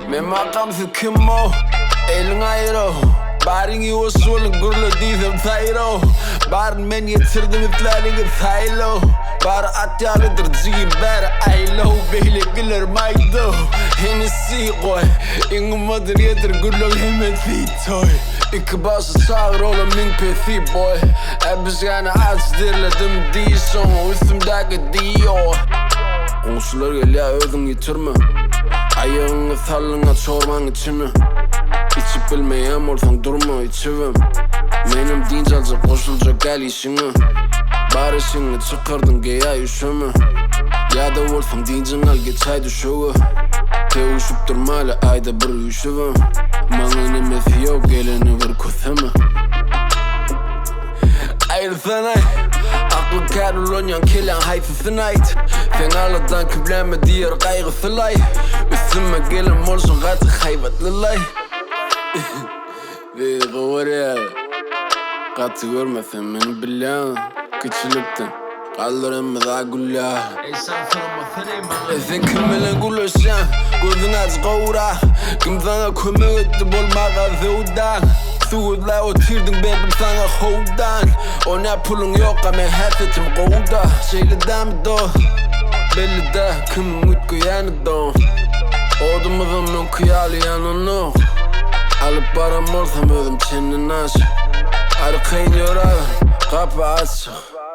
Men makamsız kim o? Elin ayrı. Barın iyi solun gurlu değilim tayro. Barın men getirdim iplerini taylo. Bar at yalıdır ziyim ber aylo. Beyle güler maydo. Hennessy koy. İngımadır yedir gurlu hemen fitoy. İki bası sağır oğlum min pethi boy. Ebis yani az dirledim diyson. Üstümdeki diyor. Komşular gel ya ödün getirme. Ayağını thallına çorman içine. İçip bilmeyen ortadan durma içivim. Benim deyince alacak koşulacak gel işine. Bari şimdi çıkardın geya üşüme. Ya da ortam deyince al geç haydi şovu. Te uşup durmayla ayda bir üşüvim. Bana ne mefi yok geleni bir kutheme. Ayrı sanay aklı karulonyan kelen hayfı night. Fenaladan kübleme diğer kaygısı lay. Üstüme gelen olsun katı hayvatlı lay. Ve kıvırya katı görmesen beni bilen. Küçülükten kaldırımı da gülla. Sen kimle gülüşen gözün aç kavura. Kim sana kömür etti bolmağa zevdan. Suudla otirdin benim sana hovdan. Ona pulun yok ama hefetim kovda. Şeyle dam do belli de kim mutku yanı don. Odumuzun men kıyalı yanını. Alıp param olsam ödüm çenin aç. Arkayın yorar kapı açık.